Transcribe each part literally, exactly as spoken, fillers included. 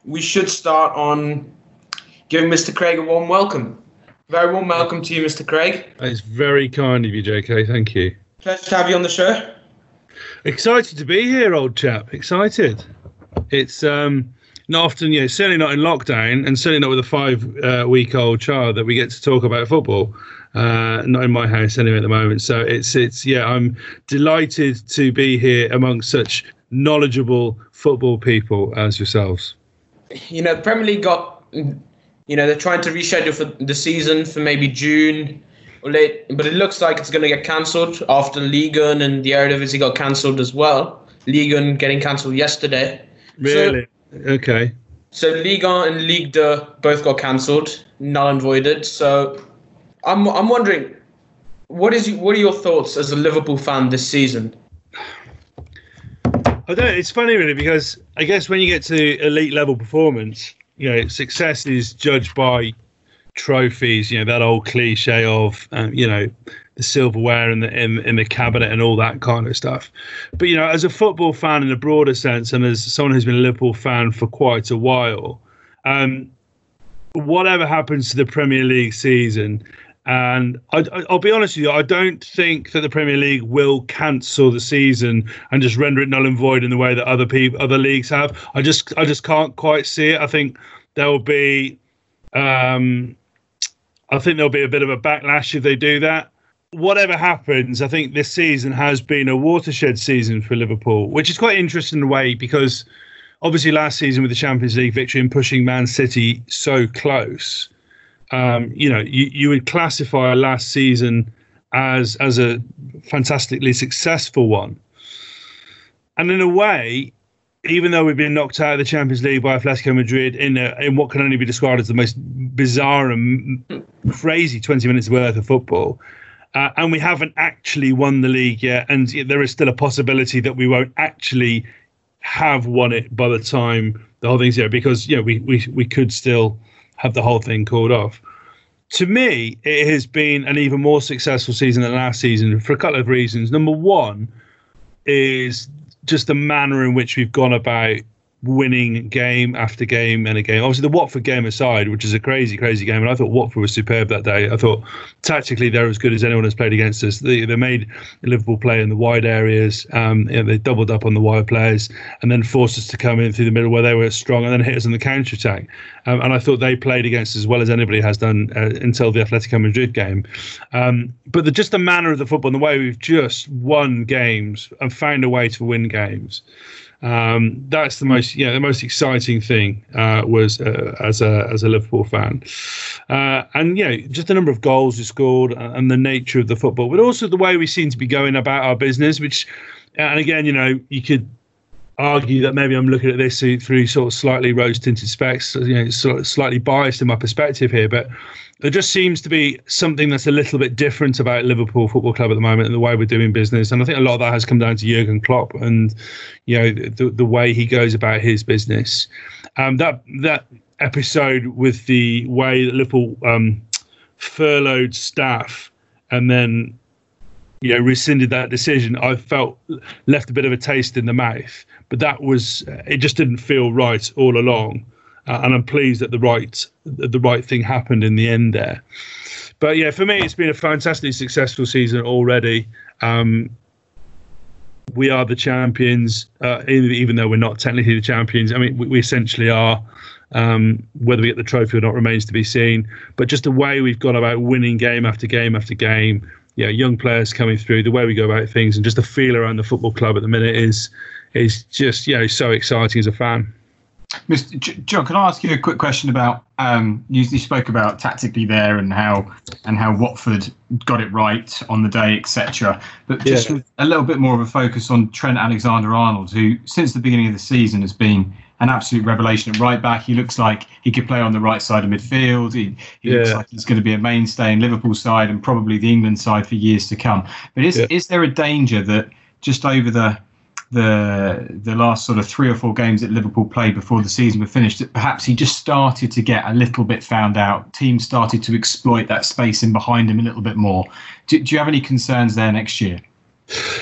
we should start on giving Mister Craig a warm welcome. Very warm welcome to you, Mister Craig. It's very kind of you, J K. Thank you. Pleasure to have you on the show. Excited to be here, old chap. Excited. It's um, not often, yeah, certainly not in lockdown, and certainly not with a five-week-old uh, child that we get to talk about football. Uh, not in my house anyway at the moment. So it's it's yeah, I'm delighted to be here amongst such knowledgeable football people as yourselves. You know, the Premier League got, you know, they're trying to reschedule for the season for maybe June or late, but it looks like it's going to get cancelled after Ligue one and the Eredivisie got cancelled as well. Ligue one getting cancelled yesterday. Really? So, okay. So Ligue one and Ligue two both got cancelled, null and voided. So I'm I'm wondering, what is what are your thoughts as a Liverpool fan this season? I don't. It's funny really because I guess when you get to elite level performance, you know, success is judged by trophies. You know, that old cliche of um, you know, the silverware in the in, in the cabinet and all that kind of stuff. But you know, as a football fan in a broader sense, and as someone who's been a Liverpool fan for quite a while, um, whatever happens to the Premier League season. And I, I'll be honest with you, I don't think that the Premier League will cancel the season and just render it null and void in the way that other people, other leagues have. I just, I just can't quite see it. I think there will be, um, I think there'll be a bit of a backlash if they do that. Whatever happens, I think this season has been a watershed season for Liverpool, which is quite interesting in a way because obviously last season with the Champions League victory and pushing Man City so close. Um, you know, you, you would classify last season as as a fantastically successful one. And in a way, even though we've been knocked out of the Champions League by Atletico Madrid in a, in what can only be described as the most bizarre and crazy twenty minutes worth of football, uh, and we haven't actually won the league yet, and there is still a possibility that we won't actually have won it by the time the whole thing's here, because you know we we we could still have the whole thing called off. To me, it has been an even more successful season than last season for a couple of reasons. Number one is just the manner in which we've gone about winning game after game and a game. Obviously, the Watford game aside, which is a crazy, crazy game, and I thought Watford was superb that day. I thought tactically they're as good as anyone has played against us. They, they made Liverpool play in the wide areas. Um, you know, they doubled up on the wide players and then forced us to come in through the middle where they were strong and then hit us on the counter-attack. Um, and I thought they played against us as well as anybody has done uh, until the Atletico Madrid game. Um, but the, just the manner of the football and the way we've just won games and found a way to win games. Um, that's the most, yeah, the most exciting thing uh, was uh, as a as a Liverpool fan, uh, and you know, just the number of goals we scored and the nature of the football, but also the way we seem to be going about our business. Which, and again, you know, you could argue that maybe I'm looking at this through, through sort of slightly rose-tinted specs, you know, sort of slightly biased in my perspective here, but there just seems to be something that's a little bit different about Liverpool Football Club at the moment and the way we're doing business. And I think a lot of that has come down to Jurgen Klopp and, you know, the, the way he goes about his business. Um, that that episode with the way that Liverpool um, furloughed staff and then, you know, rescinded that decision, I felt left a bit of a taste in the mouth. But that was, it just didn't feel right all along. Uh, and I'm pleased that the right the right thing happened in the end there. But yeah, for me, it's been a fantastically successful season already. Um, we are the champions, uh, even though we're not technically the champions. I mean, we, we essentially are. Um, whether we get the trophy or not remains to be seen. But just the way we've gone about winning game after game after game, yeah, young players coming through, the way we go about things, and just the feel around the football club at the minute is is just, you know, so exciting as a fan. Mister John, can I ask you a quick question about um, you, you spoke about tactically there and how and how Watford got it right on the day, et cetera. But just yeah. with a little bit more of a focus on Trent Alexander-Arnold, who since the beginning of the season has been an absolute revelation at right back. He looks like he could play on the right side of midfield. He, he yeah. looks like he's going to be a mainstay in Liverpool's side and probably the England side for years to come. But is yeah. is there a danger that just over the the the last sort of three or four games that Liverpool played before the season were finished, that perhaps he just started to get a little bit found out? Teams started to exploit that space in behind him a little bit more. Do, do you have any concerns there next year?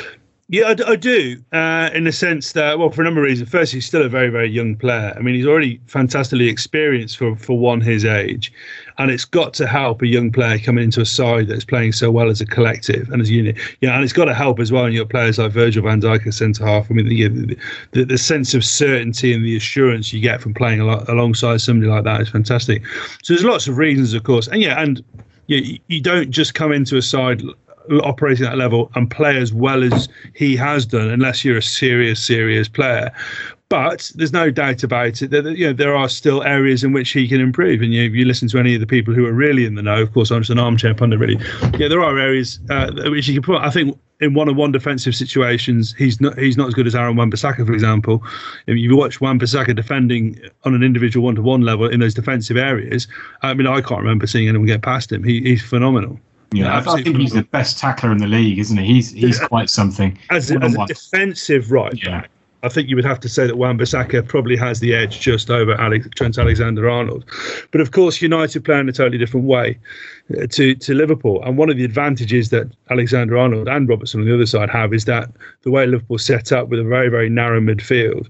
Yeah, I, d- I do, uh, in the sense that, well, for a number of reasons. First, he's still a very, very young player. I mean, he's already fantastically experienced for, for one his age, and it's got to help a young player coming into a side that's playing so well as a collective and as a unit. Yeah, and it's got to help as well when you've got players like Virgil van Dijk as centre half. I mean, the, the, the, the sense of certainty and the assurance you get from playing al- alongside somebody like that is fantastic. So there's lots of reasons, of course, and yeah, and you, you don't just come into a side operating at that level and play as well as he has done unless you're a serious serious player. But there's no doubt about it that, you know, there are still areas in which he can improve. And you, if you listen to any of the people who are really in the know, of course I'm just an armchair pundit really, yeah, there are areas uh, which you can put. I think in one-on-one defensive situations, he's not he's not as good as Aaron Wan-Bissaka, for example. If you watch Wan-Bissaka defending on an individual one-to-one level in those defensive areas, I mean, I can't remember seeing anyone get past him. He, he's phenomenal. Yeah, I, I think he's the best tackler in the league, isn't he? He's he's quite something. As, as a defensive right, yeah. I think you would have to say that Wan-Bissaka probably has the edge just over Alex, Trent Alexander-Arnold. But of course, United play in a totally different way uh, to, to Liverpool. And one of the advantages that Alexander-Arnold and Robertson on the other side have is that the way Liverpool set up with a very, very narrow midfield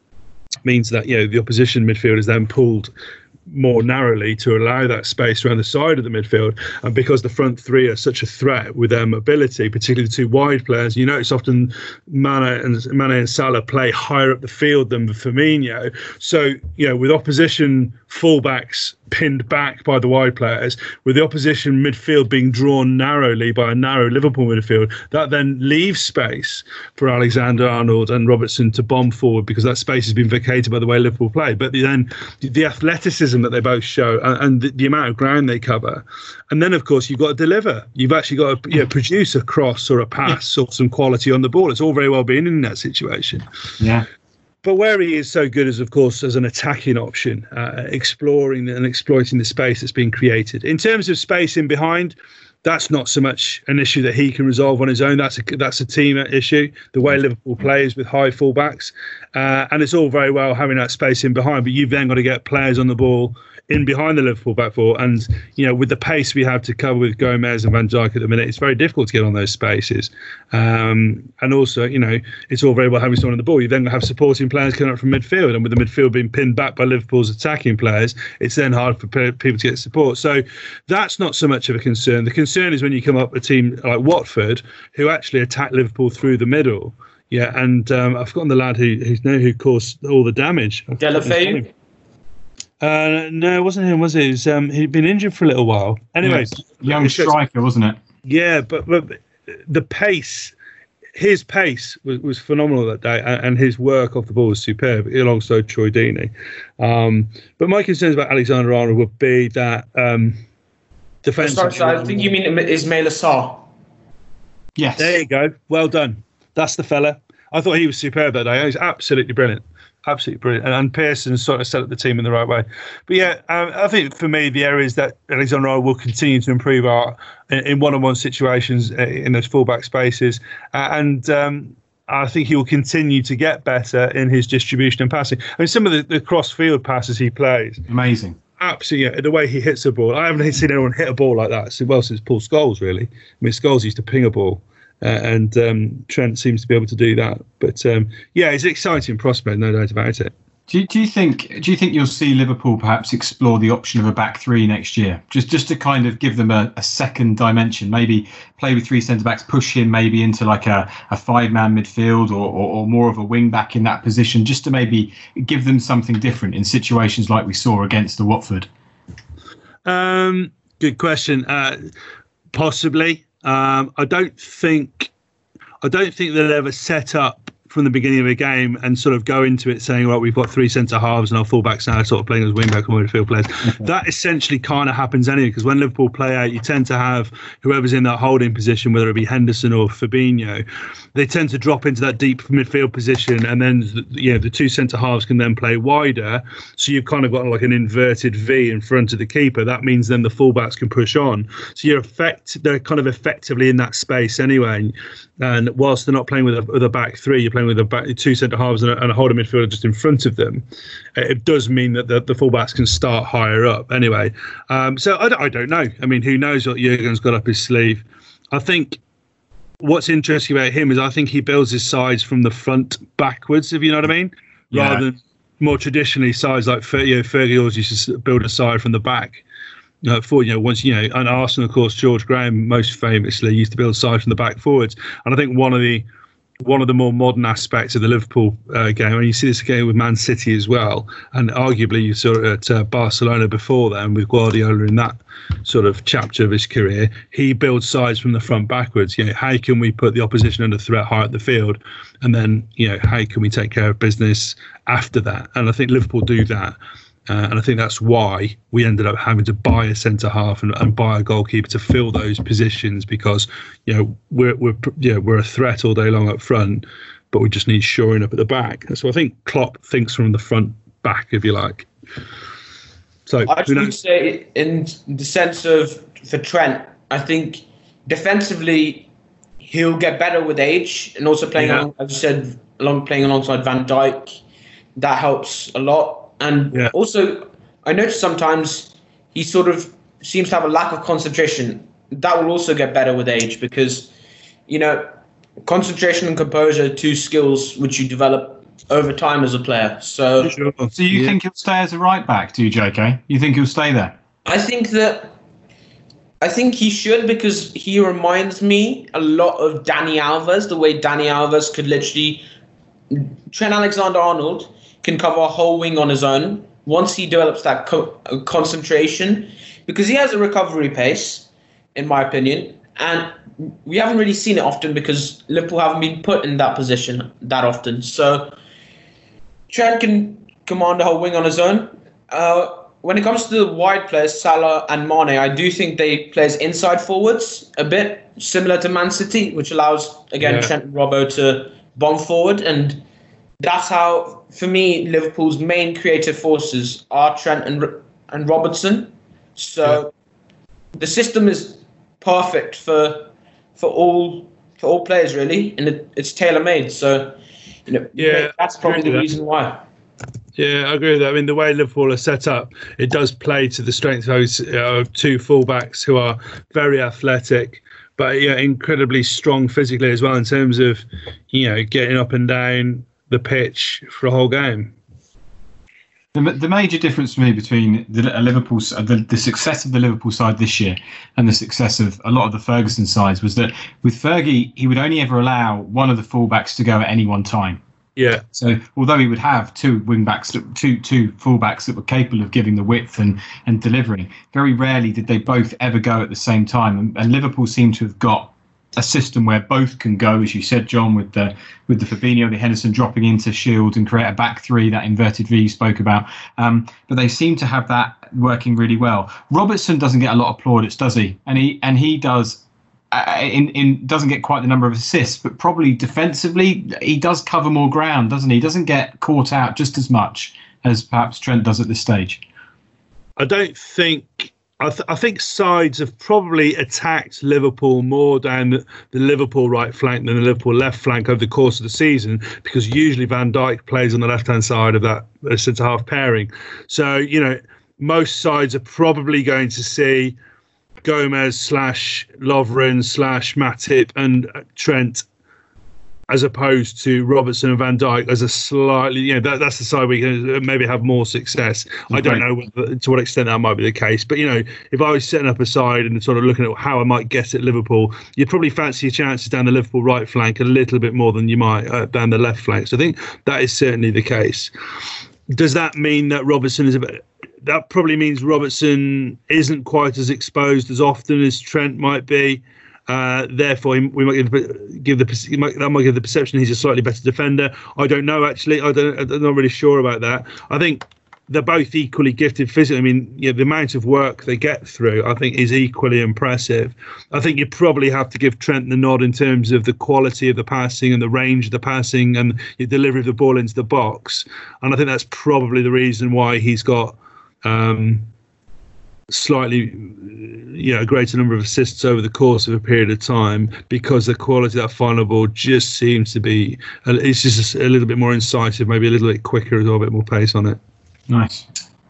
means that, you know, the opposition midfield is then pulled more narrowly to allow that space around the side of the midfield. And because the front three are such a threat with their mobility, particularly the two wide players, you notice often Mane and Mane and Salah play higher up the field than Firmino. So, you know, with opposition fullbacks pinned back by the wide players, with the opposition midfield being drawn narrowly by a narrow Liverpool midfield, that then leaves space for Alexander-Arnold and Robertson to bomb forward, because that space has been vacated by the way Liverpool play. But then the athleticism that they both show and, and the, the amount of ground they cover, and then of course you've got to deliver. You've actually got to, you know, produce a cross or a pass or some quality on the ball. It's all very well being in that situation. Yeah. But where he is so good is, of course, as an attacking option, uh, exploring and exploiting the space that's been created. In terms of space in behind, that's not so much an issue that he can resolve on his own. That's a that's a team issue, the way Liverpool plays with high fullbacks. Uh, and it's all very well having that space in behind, but you've then got to get players on the ball in behind the Liverpool back four. And, you know, with the pace we have to cover with Gomez and Van Dijk at the minute, it's very difficult to get on those spaces. Um, and also, you know, it's all very well having someone on the ball. You then have supporting players coming up from midfield. And with the midfield being pinned back by Liverpool's attacking players, it's then hard for people to get support. So that's not so much of a concern. The concern is when you come up with a team like Watford, who actually attack Liverpool through the middle. Yeah, and um, I've forgotten the lad who who's now who caused all the damage. Deulofeu? Uh, no, it wasn't him, was it? it was, um, he'd been injured for a little while. Anyway, yeah, young striker, wasn't it? Yeah, but, but the pace, his pace was, was phenomenal that day, and, and his work off the ball was superb alongside Troy Deeney. Um, but my concerns about Alexander-Arnold would be that um, defense. Sorry, sorry, I think you mean Ismail Assar. Yes. There you go. Well done. That's the fella. I thought he was superb that day. He was absolutely brilliant. Absolutely brilliant. And, and Pearson sort of set up the team in the right way. But yeah, um, I think for me, the areas that Alexander-Arnold will continue to improve are in, in one-on-one situations, uh, in those fullback spaces. Uh, and um, I think he will continue to get better in his distribution and passing. I mean, some of the, the cross-field passes he plays. Amazing. Absolutely, yeah, the way he hits a ball. I haven't seen anyone hit a ball like that well since Paul Scholes, really. I mean, Scholes used to ping a ball. Uh, and um, Trent seems to be able to do that. But um, yeah, it's an exciting prospect, no doubt about it. Do you, do you think do you think you'll see Liverpool perhaps explore the option of a back three next year, just just to kind of give them a, a second dimension? Maybe play with three centre backs, push him maybe into like a, a five man midfield or, or or more of a wing back in that position, just to maybe give them something different in situations like we saw against the Watford. Um, good question. Uh, possibly. Um, I don't think I don't think they'll ever set up from the beginning of a game and sort of go into it saying, well, we've got three centre halves and our fullbacks now sort of playing as wing back or midfield players. Okay. That essentially kind of happens anyway, because when Liverpool play out, you tend to have whoever's in that holding position, whether it be Henderson or Fabinho, they tend to drop into that deep midfield position, and then you know the two centre halves can then play wider. So you've kind of got like an inverted V in front of the keeper. That means then the fullbacks can push on. So you're effect they're kind of effectively in that space anyway. And whilst they're not playing with a, with a back three, you're playing with a back, two centre halves and a, and a holding midfielder just in front of them. It does mean that the, the fullbacks can start higher up anyway. Um, so I, I don't know. I mean, who knows what Jurgen's got up his sleeve? I think what's interesting about him is I think he builds his sides from the front backwards, if you know what I mean, yeah. rather than more traditionally sides like you know, Fergie always used to build a side from the back. Uh, for you know, once you know, and Arsenal, of course, George Graham most famously used to build sides from the back forwards, and I think one of the one of the more modern aspects of the Liverpool uh, game, and you see this game with Man City as well, and arguably you saw it at uh, Barcelona before then with Guardiola in that sort of chapter of his career. He builds sides from the front backwards. You know, how can we put the opposition under threat high at the field, and then you know how can we take care of business after that? And I think Liverpool do that. Uh, and I think that's why we ended up having to buy a centre half and, and buy a goalkeeper to fill those positions, because you know we're we're yeah we're a threat all day long up front, but we just need shoring up at the back. So I think Klopp thinks from the front back, if you like. So I would say, in the sense of for Trent, I think defensively he'll get better with age, and also playing, yeah. along, as you said, along playing alongside Van Dijk, that helps a lot. And yeah. also, I notice sometimes he sort of seems to have a lack of concentration. That will also get better with age, because, you know, concentration and composure are two skills which you develop over time as a player. So, sure. so you yeah. think he'll stay as a right back, do you, J K? You think he'll stay there? I think that I think he should, because he reminds me a lot of Dani Alves, the way Dani Alves could literally Trent Alexander-Arnold can cover a whole wing on his own once he develops that co- concentration, because he has a recovery pace, in my opinion, and we haven't really seen it often because Liverpool haven't been put in that position that often. So Trent can command a whole wing on his own. Uh, when it comes to the wide players, Salah and Mane, I do think they play as inside forwards, a bit similar to Man City, which allows, again, yeah. Trent and Robbo to bomb forward. And that's how, for me, Liverpool's main creative forces are Trent and and Robertson. So yeah. the system is perfect for for all for all players, really, and it, it's tailor made. So, you know, yeah, that's probably the that. reason why. Yeah, I agree with that. I mean, the way Liverpool are set up, it does play to the strength of those uh, two fullbacks who are very athletic, but yeah, incredibly strong physically as well in terms of, you know, getting up and down the pitch for a whole game. The, the major difference for me between the Liverpool, the, the success of the Liverpool side this year and the success of a lot of the Ferguson sides was that with Fergie, he would only ever allow one of the fullbacks to go at any one time. Yeah. So although he would have two wing backs, two two fullbacks that were capable of giving the width and, and delivering, very rarely did they both ever go at the same time. And, and Liverpool seemed to have got a system where both can go, as you said, John, with the with the Fabinho, the Henderson dropping into Shield and create a back three, that inverted V you spoke about. Um, but they seem to have that working really well. Robertson doesn't get a lot of plaudits, does he? And he and he does. Uh, in, in doesn't get quite the number of assists, but probably defensively he does cover more ground, doesn't he? He doesn't get caught out just as much as perhaps Trent does at this stage. I don't think. I, th- I think sides have probably attacked Liverpool more down the, the Liverpool right flank than the Liverpool left flank over the course of the season, because usually Van Dijk plays on the left-hand side of that uh, centre-half pairing. So, you know, most sides are probably going to see Gomez slash Lovren slash Matip and Trent, as opposed to Robertson and Van Dijk as a slightly, you know, that, that's the side we can maybe have more success. I don't know whether, to what extent that might be the case, but, you know, if I was setting up a side and sort of looking at how I might get at Liverpool, you'd probably fancy your chances down the Liverpool right flank a little bit more than you might uh, down the left flank. So I think that is certainly the case. Does that mean that Robertson is a bit... That probably means Robertson isn't quite as exposed as often as Trent might be. Uh, therefore, we might give, the, give the might, that might give the perception he's a slightly better defender. I don't know, actually. I don't. I'm not really sure about that. I think they're both equally gifted physically. I mean, yeah, the amount of work they get through, I think, is equally impressive. I think you probably have to give Trent the nod in terms of the quality of the passing and the range of the passing and the delivery of the ball into the box. And I think that's probably the reason why he's got Um, slightly, you know, a greater number of assists over the course of a period of time, because the quality of that final ball just seems to be, it's just a little bit more incisive, maybe a little bit quicker as well, a bit more pace on it. Nice.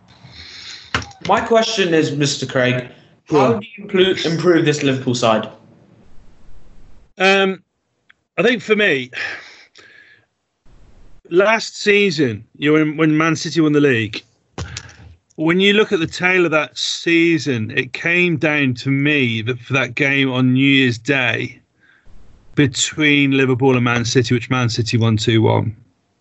My question is, Mister Craig, how yeah. do you improve this Liverpool side? Um, I think for me, last season, you know, when, when Man City won the league, when you look at the tail of that season, it came down to me that for that game on New Year's Day between Liverpool and Man City, which Man City won two one.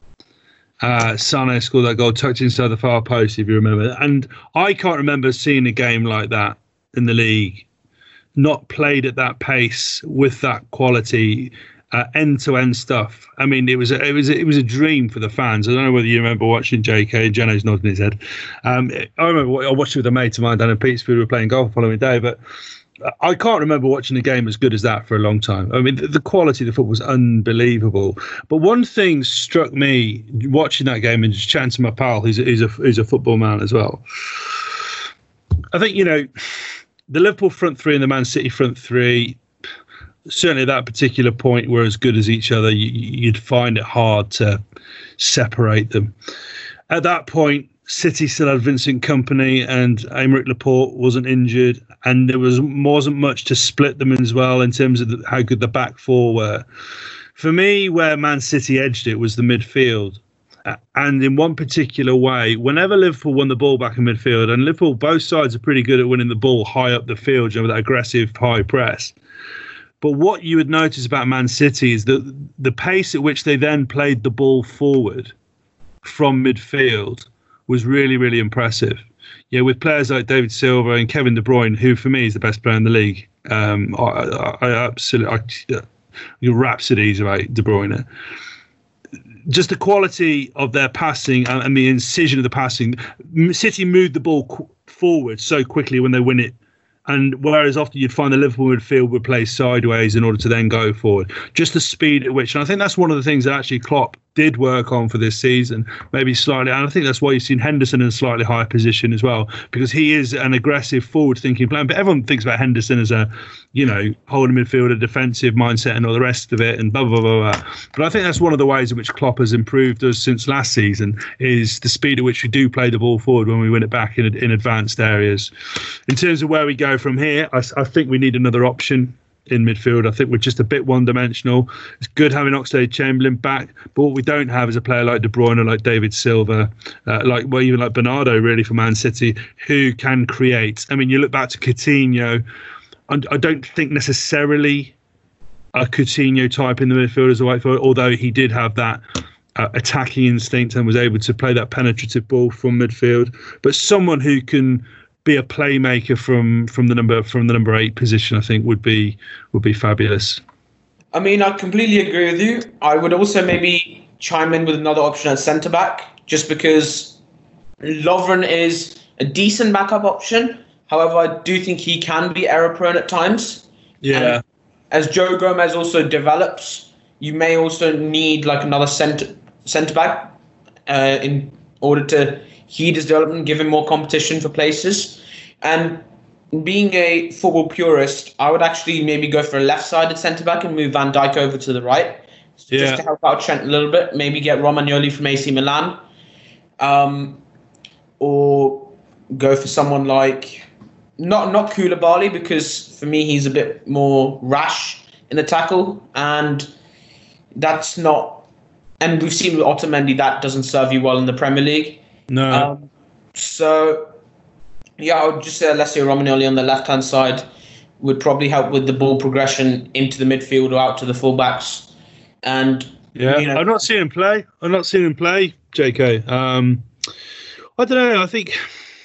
Uh, Sané scored that goal, tucked inside the far post, if you remember. And I can't remember seeing a game like that in the league, not played at that pace with that quality, uh, end-to-end stuff. I mean, it was a, it was a, it was a dream for the fans. I don't know whether you remember watching J K. Jeno's nodding his head. Um, I remember I watched it with a mate of mine down in Petersfield. We were playing golf the following day, but I can't remember watching a game as good as that for a long time. I mean, the, the quality of the football was unbelievable. But one thing struck me watching that game and just chatting to my pal, who's, who's, a, who's a football man as well. I think, you know, the Liverpool front three and the Man City front three, certainly at that particular point, were as good as each other. You, you'd find it hard to separate them. At that point, City still had Vincent Kompany and Aymeric Laporte wasn't injured, and there was wasn't much to split them as well in terms of the, how good the back four were. For me, where Man City edged it was the midfield. Uh, and in one particular way, whenever Liverpool won the ball back in midfield, and Liverpool, both sides are pretty good at winning the ball high up the field, you know, with that aggressive high press. But what you would notice about Man City is that the pace at which they then played the ball forward from midfield was really, really impressive. Yeah, with players like David Silva and Kevin De Bruyne, who for me is the best player in the league. Um, I, I, I absolutely, I, uh, rhapsodies about De Bruyne. Just the quality of their passing and, and the incision of the passing. City moved the ball qu- forward so quickly when they win it. And whereas often you'd find the Liverpool midfield would play sideways in order to then go forward. Just the speed at which, and I think that's one of the things that actually Klopp did work on for this season, maybe slightly. And I think that's why you've seen Henderson in a slightly higher position as well, because he is an aggressive, forward-thinking player. But everyone thinks about Henderson as a, you know, holding midfielder, defensive mindset and all the rest of it, and blah, blah, blah, blah. But I think that's one of the ways in which Klopp has improved us since last season, is the speed at which we do play the ball forward when we win it back in, in advanced areas. In terms of where we go from here, I, I think we need another option in midfield. I think we're just a bit one-dimensional. It's good having Oxlade-Chamberlain back, but what we don't have is a player like De Bruyne or like David Silva, uh, like well, even like Bernardo, really, for Man City, who can create. I mean, you look back to Coutinho, and I don't think necessarily a Coutinho type in the midfield as a right forward, although he did have that uh, attacking instinct and was able to play that penetrative ball from midfield. But someone who can be a playmaker from from the number from the number eight position, I think would be would be fabulous. I mean, I completely agree with you. I would also maybe chime in with another option at centre back, just because Lovren is a decent backup option. However, I do think he can be error prone at times. Yeah. And as Joe Gomez also develops, you may also need like another centre centre back uh, in order to heed his development, give him more competition for places. And being a football purist, I would actually maybe go for a left-sided centre-back and move Van Dijk over to the right, yeah. just to help out Trent a little bit. Maybe get Romagnoli from A C Milan. Um, or go for someone like, not, not Koulibaly, because for me he's a bit more rash in the tackle. And that's not... And we've seen with Otamendi, that doesn't serve you well in the Premier League. No. Um, so, yeah, I would just say Alessio Romagnoli on the left-hand side would probably help with the ball progression into the midfield or out to the fullbacks. And yeah, you know, I'm not seeing him play. I'm not seeing him play, J K. Um, I don't know. I think,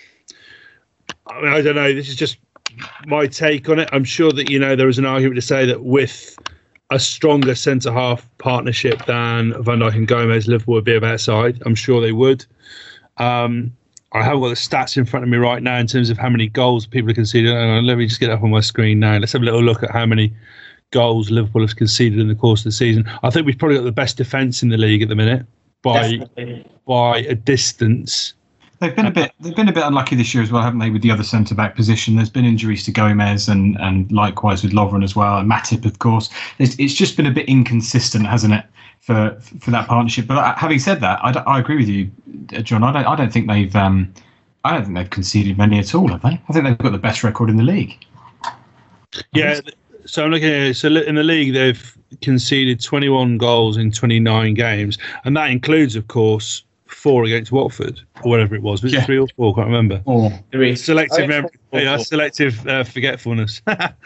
I mean, I don't know. This is just my take on it. I'm sure that, you know, there is an argument to say that with a stronger centre-half partnership than Van Dijk and Gomez, Liverpool would be a better side. I'm sure they would. Um, I haven't got the stats in front of me right now in terms of how many goals people have conceded. Uh, let me just get it up on my screen now. Let's have a little look at how many goals Liverpool has conceded in the course of the season. I think we've probably got the best defence in the league at the minute by Definitely. by a distance. They've been a bit. They've been a bit unlucky this year as well, haven't they? With the other centre back position, there's been injuries to Gomez and and likewise with Lovren as well, and Matip, of course. It's, it's just been a bit inconsistent, hasn't it, for for that partnership? But having said that, I, I agree with you, John. I don't. I don't think they've. Um, I don't think they've conceded many at all, have they? I think they've got the best record in the league. Yeah, So I'm looking at it. So in the league, they've conceded twenty-one goals in twenty-nine games, and that includes, of course, four against Watford or whatever it was. Was yeah. it three or four? I can't remember. Four. Three. Selective memory. Yeah, selective uh, forgetfulness.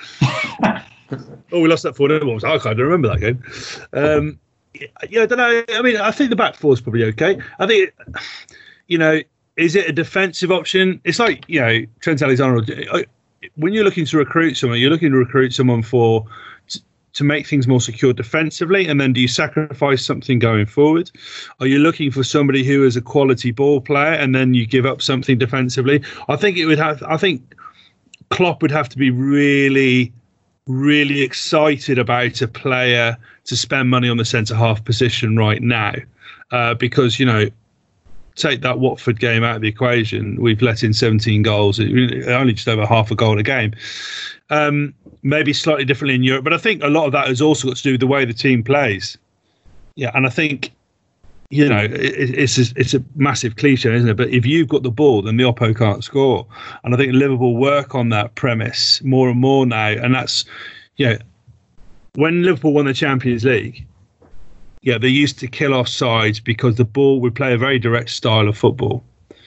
Oh, we lost that four nil. I can't remember that game. Um, yeah, I don't know. I mean, I think the back four is probably okay. I think, you know, is it a defensive option? It's like, you know, Trent Alexander. When you're looking to recruit someone, you're looking to recruit someone for to make things more secure defensively, and then do you sacrifice something going forward? Are you looking for somebody who is a quality ball player, and then you give up something defensively? I think it would have. I think Klopp would have to be really, really excited about a player to spend money on the centre half position right now, uh, because you know. Take that Watford game out of the equation, we've let in seventeen goals, only just over half a goal a game. Um, maybe slightly differently in Europe, but I think a lot of that has also got to do with the way the team plays. Yeah, and I think, you know, it, it's a, it's a massive cliche, isn't it? But if you've got the ball, then the oppo can't score. And I think Liverpool work on that premise more and more now. And that's, you know, when Liverpool won the Champions League, yeah, they used to kill off sides because the ball would play a very direct style of football.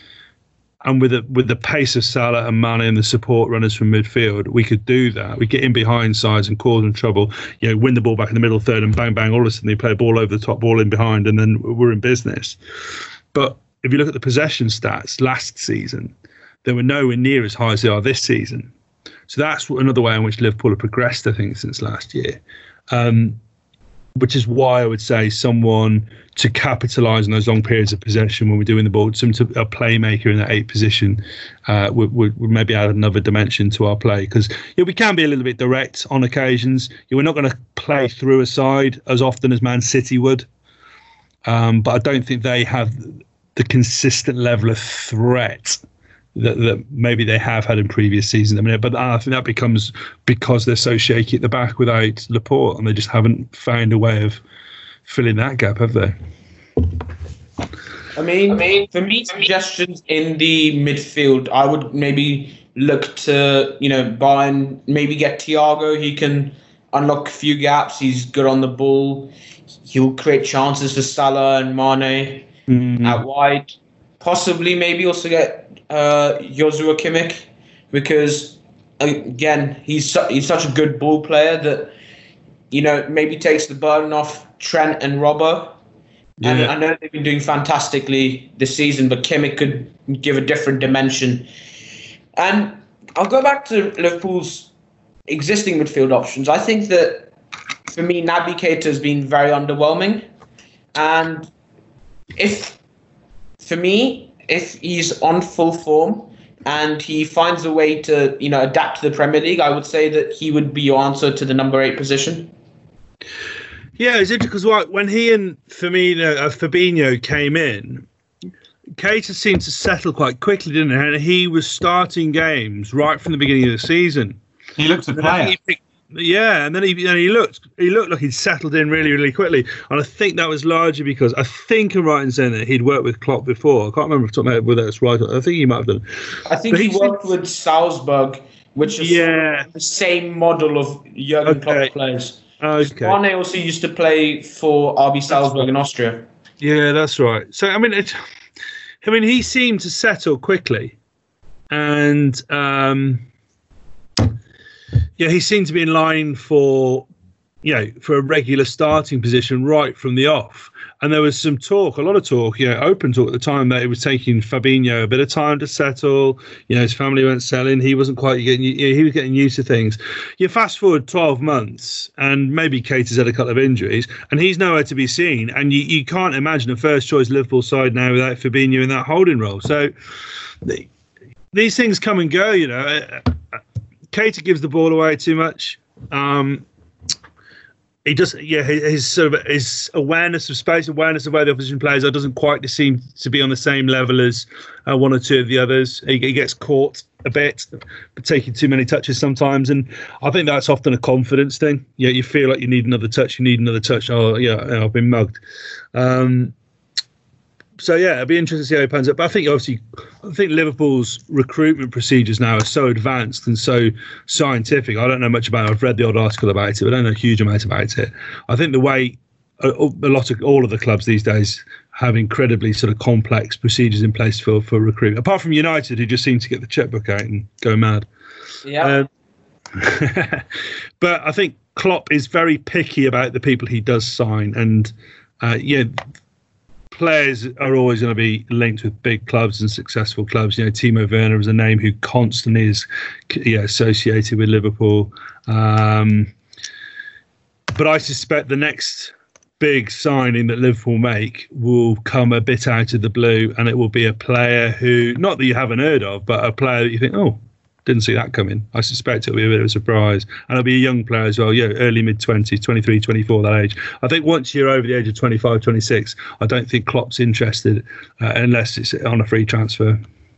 And with the, with the pace of Salah and Mane and the support runners from midfield, we could do that. We get in behind sides and cause them trouble, you know, win the ball back in the middle third and bang, bang, all of a sudden they play a ball over the top, ball in behind, and then we're in business. But if you look at the possession stats last season, they were nowhere near as high as they are this season. So that's another way in which Liverpool have progressed, I think, since last year. Um, which is why I would say someone to capitalise on those long periods of possession when we're doing the ball, some to a playmaker in that eight position uh, would, would, would maybe add another dimension to our play. Because yeah, we can be a little bit direct on occasions. Yeah, we're not going to play through a side as often as Man City would. Um, but I don't think they have the consistent level of threat that, that maybe they have had in previous seasons. I mean, but I think that becomes because they're so shaky at the back without Laporte, and they just haven't found a way of filling that gap, have they? I mean, I mean, for me, suggestions in the midfield, I would maybe look to, you know, buy and maybe get Thiago. He can unlock a few gaps. He's good on the ball. He'll create chances for Salah and Mane mm. out wide. Possibly, maybe also get uh, Joshua Kimmich, because again, he's su- he's such a good ball player that, you know, maybe takes the burden off Trent and Robbo. Yeah. And I know they've been doing fantastically this season, but Kimmich could give a different dimension. And I'll go back to Liverpool's existing midfield options. I think that for me, Naby Keita has been very underwhelming, and if for me. If he's on full form and he finds a way to, you know, adapt to the Premier League, I would say that he would be your answer to the number eight position. Yeah, it's interesting because when he and Firmino, uh, Fabinho came in, Keita seemed to settle quite quickly, didn't he? And he was starting games right from the beginning of the season. He looked a player. Yeah, and then he and he looked he looked like he'd settled in really, really quickly. And I think that was largely because I think I'm right in saying that he'd worked with Klopp before. I can't remember off the top of my head whether that's right. I think he might have done. I think but he worked with Salzburg, which is yeah. the same model of Jurgen okay. Klopp plays. Okay. Mane also used to play for R B Salzburg in Austria. Yeah, that's right. So I mean, it, I mean, he seemed to settle quickly, and. Um, Yeah, he seemed to be in line for, you know, for a regular starting position right from the off. And there was some talk, a lot of talk, you know, open talk at the time that it was taking Fabinho a bit of time to settle. You know, his family weren't selling. He wasn't quite getting, you know, he was getting used to things. You fast forward twelve months and maybe Keita's had a couple of injuries and he's nowhere to be seen. And you, you can't imagine a first choice Liverpool side now without Fabinho in that holding role. So the, these things come and go, you know. Keita gives the ball away too much. Um, he just, yeah, his, his sort of his awareness of space, awareness of where the opposition players are, doesn't quite seem to be on the same level as uh, one or two of the others. He, he gets caught a bit, taking too many touches sometimes, and I think that's often a confidence thing. Yeah, you feel like you need another touch, you need another touch. Oh, yeah, I've been mugged. Um, so yeah, it'll be interesting to see how it pans out. But I think obviously, I think Liverpool's recruitment procedures now are so advanced and so scientific. I don't know much about it. I've read the odd article about it, but I don't know a huge amount about it. I think the way a, a lot of all of the clubs these days have incredibly sort of complex procedures in place for for recruitment. Apart from United, who just seem to get the checkbook out and go mad. Yeah. Um, but I think Klopp is very picky about the people he does sign, and uh, yeah. Players are always going to be linked with big clubs and successful clubs. You know, Timo Werner is a name who constantly is yeah, associated with Liverpool. Um, but I suspect the next big signing that Liverpool make will come a bit out of the blue, and it will be a player who, not that you haven't heard of, but a player that you think, oh, didn't see that coming. I suspect it'll be a bit of a surprise. And it'll be a young player as well, yeah, early mid-twenties, twenty-three, twenty-four, that age. I think once you're over the age of twenty-five, twenty-six, I don't think Klopp's interested uh, unless it's on a free transfer.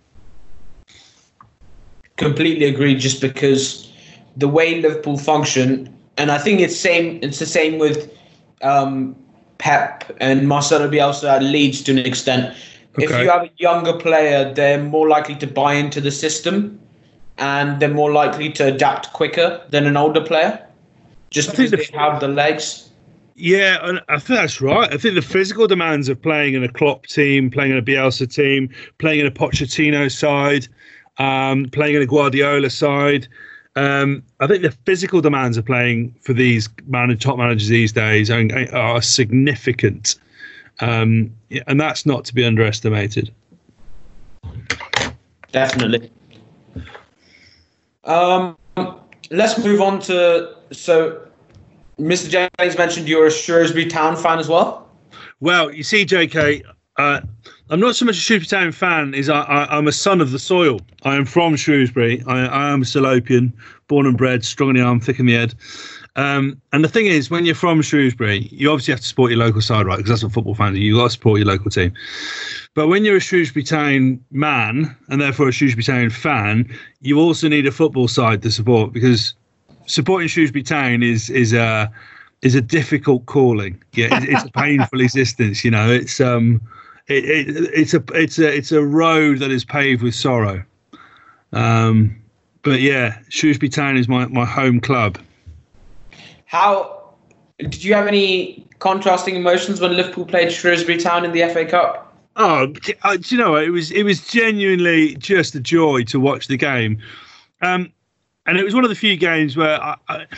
Completely agree, just because the way Liverpool function, and I think it's same. It's the same with um, Pep and Marcelo Bielsa at Leeds to an extent. Okay. If you have a younger player, they're more likely to buy into the system, and they're more likely to adapt quicker than an older player, just because the, they have the legs. Yeah, and I think that's right. I think the physical demands of playing in a Klopp team, playing in a Bielsa team, playing in a Pochettino side, um, playing in a Guardiola side, um, I think the physical demands of playing for these man- top managers these days are, are significant. Um, and that's not to be underestimated. Definitely. Um, let's move on to, so Mister Jennings mentioned you're a Shrewsbury Town fan as well. Well, you see, J K, uh, I'm not so much a Shrewsbury Town fan, is I, I, I'm a son of the soil. I am from Shrewsbury. I, I am a Salopian, born and bred, strong in the arm, thick in the head. Um, and the thing is, when you're from Shrewsbury, you obviously have to support your local side, right? Because that's what football fans do. You've got to support your local team. But when you're a Shrewsbury Town man, and therefore a Shrewsbury Town fan, you also need a football side to support, because supporting Shrewsbury Town is is a is a difficult calling. Yeah, it's, it's a painful existence. You know, it's um, it, it it's a it's a it's a road that is paved with sorrow. Um, but yeah, Shrewsbury Town is my my home club. How did you have any contrasting emotions when Liverpool played Shrewsbury Town in the F A Cup? Oh, do you know, it was it was genuinely just a joy to watch the game, um, and it was one of the few games where I, I,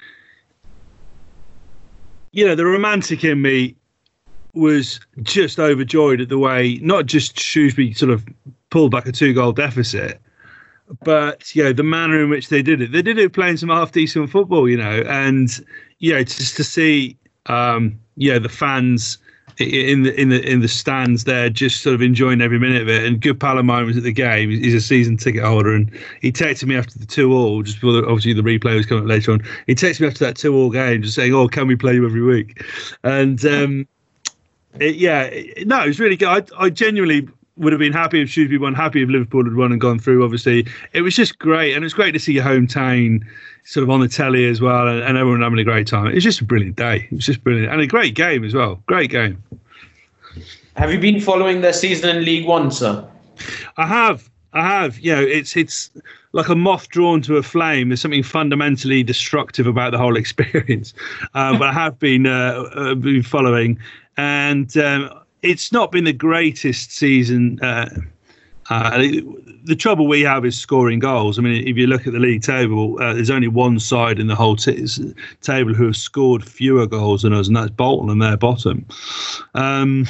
you know, the romantic in me was just overjoyed at the way not just Shrewsbury sort of pulled back a two-goal deficit, but, you know, the manner in which they did it. They did it playing some half-decent football, you know, and, you know, just to see, um, you know, the fans in the in the in the stands there just sort of enjoying every minute of it. And good pal of mine was at the game. He's a season ticket holder, and he texted me after the two-all, just before the, obviously the replay was coming up later on. He texted me after that two-all game just saying, oh, can we play you every week? And, um, it, yeah, it, no, it was really good. I, I genuinely would have been happy if Shrewsbury won, happy if Liverpool had won and gone through, obviously. It was just great, and it's great to see your hometown sort of on the telly as well, and, and everyone having a great time. It was just a brilliant day. It was just brilliant, and a great game as well. Great game. Have you been following their season in League One, sir? I have. I have. You know, it's it's like a moth drawn to a flame. There's something fundamentally destructive about the whole experience. Uh, but I have been uh, uh, been following, and um, it's not been the greatest season. Uh, uh, the trouble we have is scoring goals. I mean, if you look at the league table, uh, there's only one side in the whole t- table who have scored fewer goals than us, and that's Bolton, and they're bottom. Um,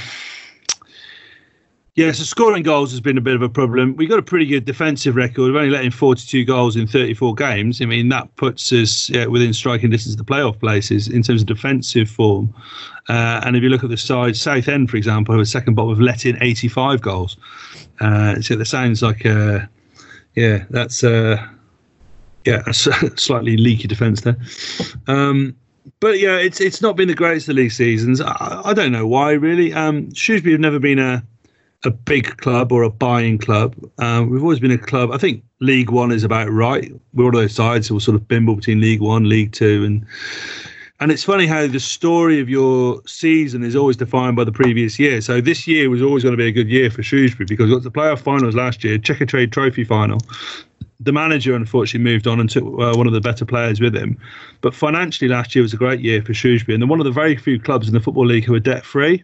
Yeah, so scoring goals has been a bit of a problem. We've got a pretty good defensive record. We've only let in forty-two goals in thirty-four games. I mean, that puts us yeah, within striking distance of the playoff places in terms of defensive form. Uh, and if you look at the side, Southend, for example, who are second bottom, have let in eighty-five goals. Uh, so that sounds like, uh, yeah, that's uh, yeah, a slightly leaky defence there. Um, but yeah, it's it's not been the greatest of the league seasons. I, I don't know why, really. Um, Shrewsbury have never been a a big club or a buying club. Uh, we've always been a club. I think League One is about right. We're one of those sides who will sort of bimble between League One, League Two, and And it's funny how the story of your season is always defined by the previous year. So this year was always going to be a good year for Shrewsbury because we got the playoff finals last year, Checkatrade Trophy final. The manager unfortunately moved on and took uh, one of the better players with him. But financially last year was a great year for Shrewsbury. And they're one of the very few clubs in the Football League who are debt-free.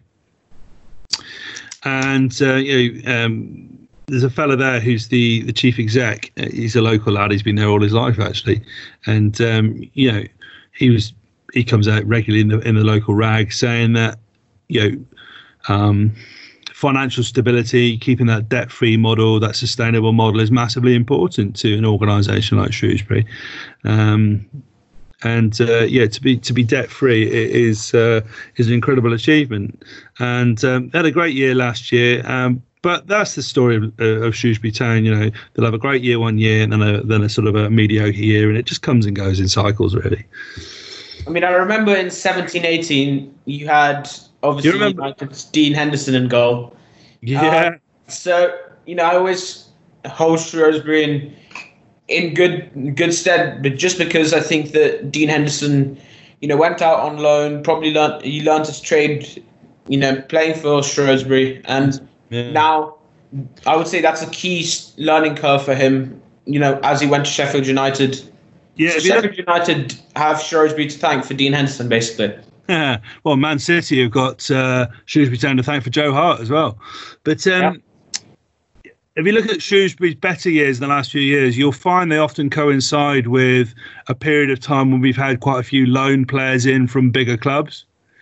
And uh, you know, um, there's a fella there who's the, the chief exec. He's a local lad. He's been there all his life, actually. And, um, you know, he was... he comes out regularly in the in the local rag saying that, you know, um, financial stability, keeping that debt-free model, that sustainable model is massively important to an organisation like Shrewsbury. Um, and uh, yeah, to be to be debt-free is uh, is an incredible achievement. And um, they had a great year last year. Um, But that's the story of, uh, of Shrewsbury Town. You know, they'll have a great year one year and then a, then a sort of a mediocre year, and it just comes and goes in cycles, really. I mean, I remember in seventeen eighteen, you had obviously you remember? United's Dean Henderson in goal. Yeah. Uh, so, you know, I always hold Shrewsbury in, in good good stead, but just because I think that Dean Henderson, you know, went out on loan, probably learned, he learned his trade, you know, playing for Shrewsbury. And yeah. now I would say that's a key learning curve for him, you know, as he went to Sheffield United. Yeah, so Sheffield United have Shrewsbury to thank for Dean Henderson, basically. Yeah, well, Man City have got uh, Shrewsbury Town to thank for Joe Hart as well. But um, yeah. if you look at Shrewsbury's better years in the last few years, you'll find they often coincide with a period of time when we've had quite a few loan players in from bigger clubs.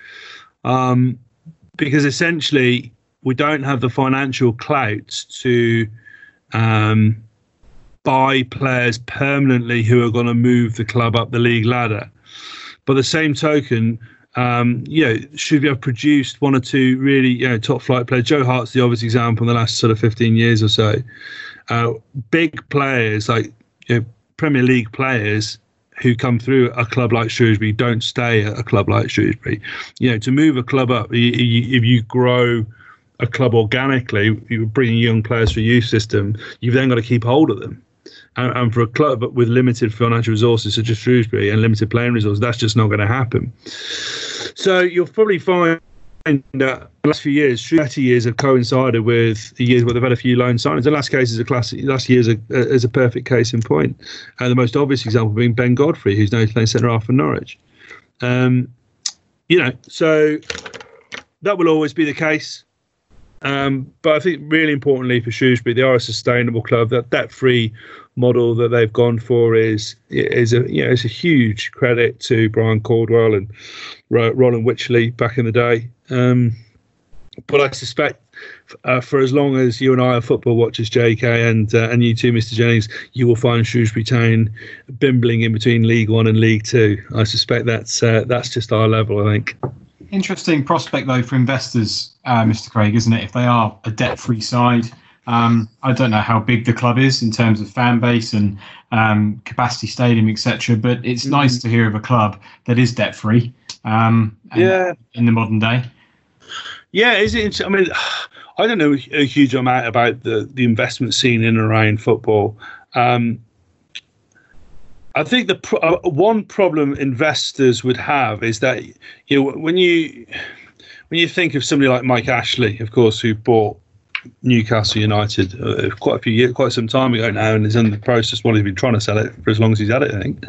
Um, because essentially we don't have the financial clout to... Um, buy players permanently who are going to move the club up the league ladder. By the same token, um, you know, should we have produced one or two really, you know, top flight players? Joe Hart's the obvious example in the last sort of fifteen years or so. Uh, big players like, you know, Premier League players who come through a club like Shrewsbury don't stay at a club like Shrewsbury. You know, to move a club up, you, you, if you grow a club organically, you bring young players through a youth system, you've then got to keep hold of them. And, and for a club with limited financial resources such as Shrewsbury and limited playing resources, that's just not going to happen. So you'll probably find that the last few years, Shrewsbury years have coincided with the years where they've had a few loan signings. The last case is a classic. Last year is a, is a perfect case in point. And the most obvious example being Ben Godfrey, who's now playing centre half for Norwich. Um, you know, so that will always be the case. Um, but I think really importantly for Shrewsbury, they are a sustainable club. That debt-free model that they've gone for is is a you know it's a huge credit to Brian Caldwell and Roland Wycherley back in the day. Um, but I suspect uh, for as long as you and I are football watchers, J K, and uh, and you too, Mister Jennings, you will find Shrewsbury Town bimbling in between League One and League Two. I suspect that's uh, that's just our level, I think. Interesting prospect, though, for investors, uh, Mister Craig, isn't it? If they are a debt-free side, um, I don't know how big the club is in terms of fan base and um, capacity stadium, et cetera. But it's mm-hmm. nice to hear of a club that is debt-free. Um, yeah. In the modern day. Yeah, is it? I mean, I don't know a huge amount about the the investment scene in and around football. Um, I think the pro- uh, one problem investors would have is that you know when you when you think of somebody like Mike Ashley, of course, who bought Newcastle United uh, quite a few years, quite some time ago now, and is in the process. Well, he's been trying to sell it for as long as he's had it, I think.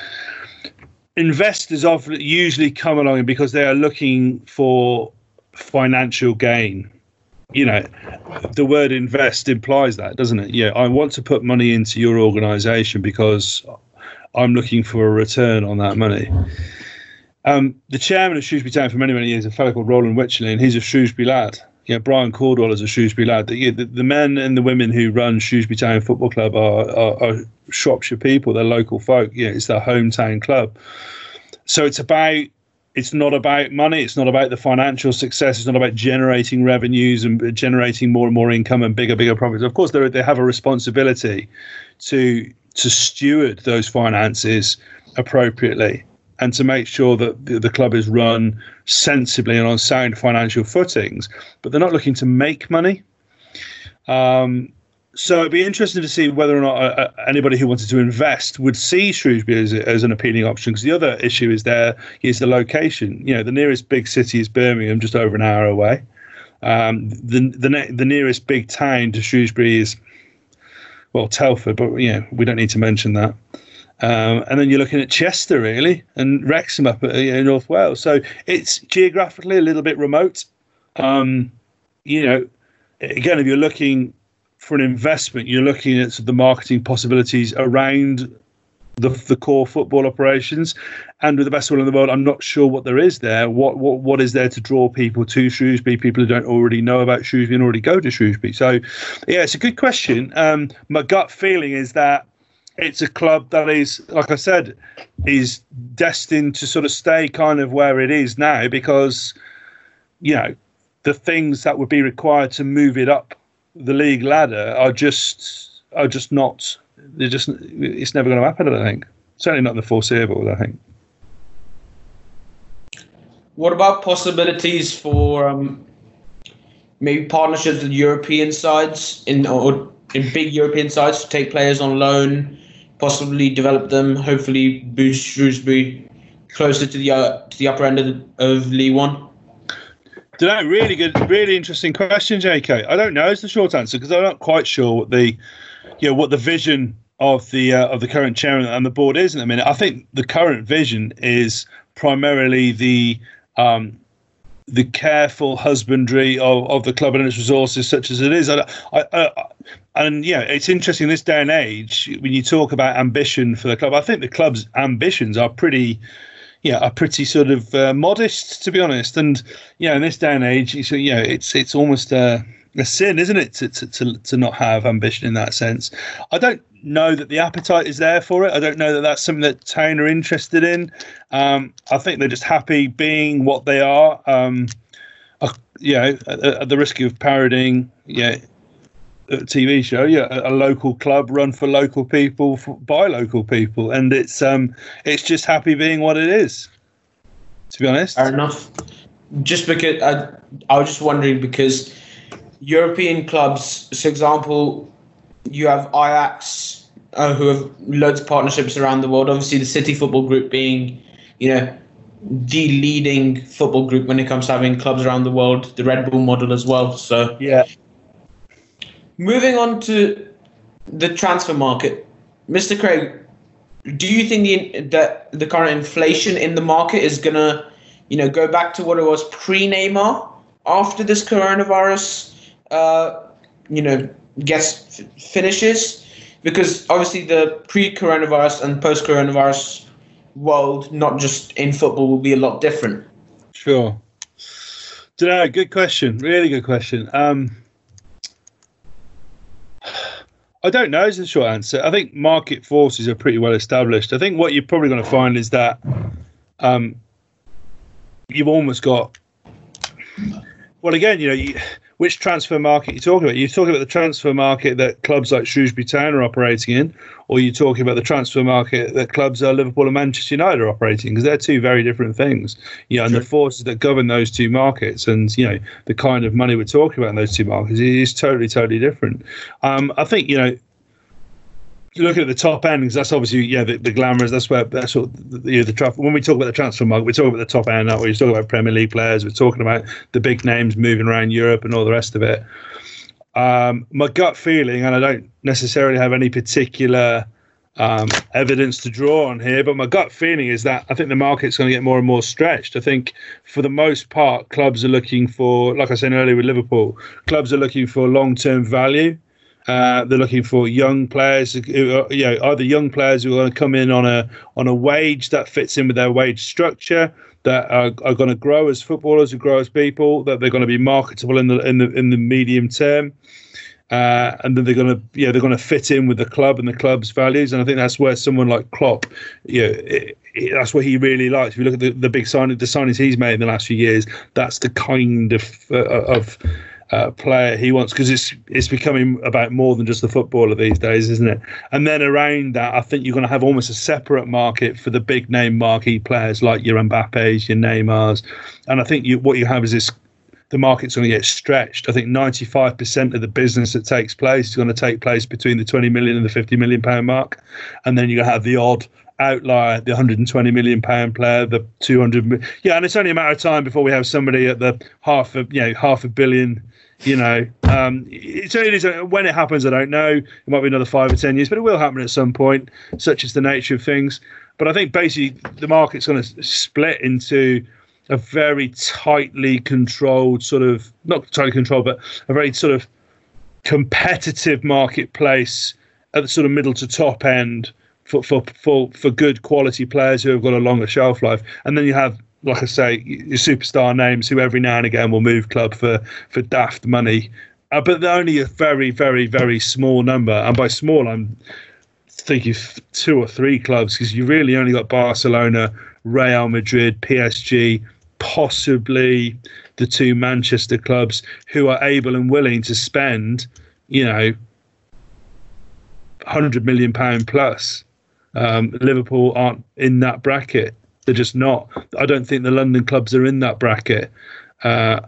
Investors often usually come along because they are looking for financial gain. You know, the word invest implies that, doesn't it? Yeah, I want to put money into your organisation because I'm looking for a return on that money. Um, the chairman of Shrewsbury Town for many, many years, a fellow called Roland Wycherley, and he's a Shrewsbury lad. You know, Brian Caldwell is a Shrewsbury lad. The, the, the men and the women who run Shrewsbury Town Football Club are, are, are Shropshire people. They're local folk. You know, it's their hometown club. So it's about, it's not about money. It's not about the financial success. It's not about generating revenues and generating more and more income and bigger, bigger profits. Of course, they they have a responsibility to to steward those finances appropriately and to make sure that the, the club is run sensibly and on sound financial footings. But they're not looking to make money. Um, so it'd be interesting to see whether or not uh, anybody who wanted to invest would see Shrewsbury as, as an appealing option. Because the other issue is there is the location. You know, the nearest big city is Birmingham, just over an hour away. Um, the the ne- the nearest big town to Shrewsbury is, well, Telford, but you know, we don't need to mention that. Um, and then you're looking at Chester, really, and Wrexham up in you know, North Wales. So it's geographically a little bit remote. Um, you know, again, if you're looking for an investment, you're looking at the marketing possibilities around the the core football operations. And with the best will in the world, I'm not sure what there is there. What what what is there to draw people to Shrewsbury? People who don't already know about Shrewsbury and already go to Shrewsbury. So, yeah, it's a good question. Um, my gut feeling is that it's a club that is, like I said, is destined to sort of stay kind of where it is now because, you know, the things that would be required to move it up the league ladder are just are just not. They're just. It's never going to happen. I don't think. Certainly not in the foreseeable. I think. What about possibilities for um, maybe partnerships with European sides in or in big European sides to take players on loan, possibly develop them, hopefully boost Shrewsbury closer to the uh, to the upper end of, the, of League One? Do that really good, really interesting question, J K. I don't know is the short answer because I'm not quite sure what the, you know, what the vision of the uh, of the current chairman and the board is in a minute. I think the current vision is primarily the um, the careful husbandry of, of the club and its resources, such as it is. I, I, I, and yeah, it's interesting in this day and age when you talk about ambition for the club. I think the club's ambitions are pretty. Yeah, are pretty sort of uh, modest, to be honest. And you know, in this day and age, it's, you know, it's it's almost a, a sin, isn't it, to, to to to not have ambition in that sense. I don't know that the appetite is there for it. I don't know that that's something that Town are interested in. Um, I think they're just happy being what they are. Um, uh, you know, at, at the risk of parodying, yeah. A T V show, yeah, a, a local club run for local people for, by local people, and it's um, it's just happy being what it is. To be honest, fair enough. Just because I, I was just wondering because European clubs, for example, you have Ajax, uh, who have loads of partnerships around the world. Obviously, the City Football Group being, you know, the leading football group when it comes to having clubs around the world. The Red Bull model as well. So yeah. Moving on to the transfer market, Mister Craig, do you think the that the current inflation in the market is gonna, you know, go back to what it was pre-Neymar after this coronavirus, uh, you know, gets f- finishes? Because obviously the pre-coronavirus and post-coronavirus world, not just in football, will be a lot different. Sure. Dunno, good question. Really good question. Um, I don't know is the short answer. I think market forces are pretty well established. I think what you're probably going to find is that um, you've almost got, well, again, you know, you, which transfer market you're talking about? You're talking about the transfer market that clubs like Shrewsbury Town are operating in, or you're talking about the transfer market that clubs like Liverpool and Manchester United are operating, because they're two very different things. You know, and the forces that govern those two markets, and you know, the kind of money we're talking about in those two markets is totally, totally different. Um, I think you know. Looking at the top end, because that's obviously yeah the, the glamorous. That's where that's what the, you know, the tra- when we talk about the transfer market, we're talking about the top end. We're talking about Premier League players. We're talking about the big names moving around Europe and all the rest of it. Um, my gut feeling, and I don't necessarily have any particular um, evidence to draw on here, but my gut feeling is that I think the market's going to get more and more stretched. I think for the most part, clubs are looking for, like I said earlier with Liverpool, clubs are looking for long-term value. Uh, they're looking for young players, who are, you know, either young players who are going to come in on a on a wage that fits in with their wage structure, that are, are going to grow as footballers, who grow as people, that they're going to be marketable in the in the in the medium term, uh, and then they're going to yeah they're going to fit in with the club and the club's values. And I think that's where someone like Klopp, you know, it, it, that's what he really likes. If you look at the, the big signing, the signings he's made in the last few years, that's the kind of uh, of Uh, player he wants, because it's it's becoming about more than just the footballer these days, isn't it? And then around that, I think you're going to have almost a separate market for the big name marquee players like your Mbappe's, your Neymar's, and I think you, what you have is this the market's going to get stretched. I think ninety-five percent of the business that takes place is going to take place between the twenty million and the fifty million pound mark. And then you're going to have the odd outlier, the one hundred twenty million pound player, the two hundred. Yeah, and it's only a matter of time before we have somebody at the half a, you know, half a billion. You know, um, it's only when it happens, I don't know. It might be another five or ten years, but it will happen at some point. Such is the nature of things. But I think basically the market's going to split into a very tightly controlled sort of, not tightly controlled, but a very sort of competitive marketplace at the sort of middle to top end for for for, for good quality players who have got a longer shelf life. And then you have, like I say, your superstar names who every now and again will move club for, for daft money. Uh, but they're only a very, very, very small number. And by small, I'm thinking two or three clubs, because you really only got Barcelona, Real Madrid, P S G, possibly the two Manchester clubs who are able and willing to spend, you know, one hundred million pounds plus. Um, Liverpool aren't in that bracket. They're just not. I don't think the London clubs are in that bracket. Uh,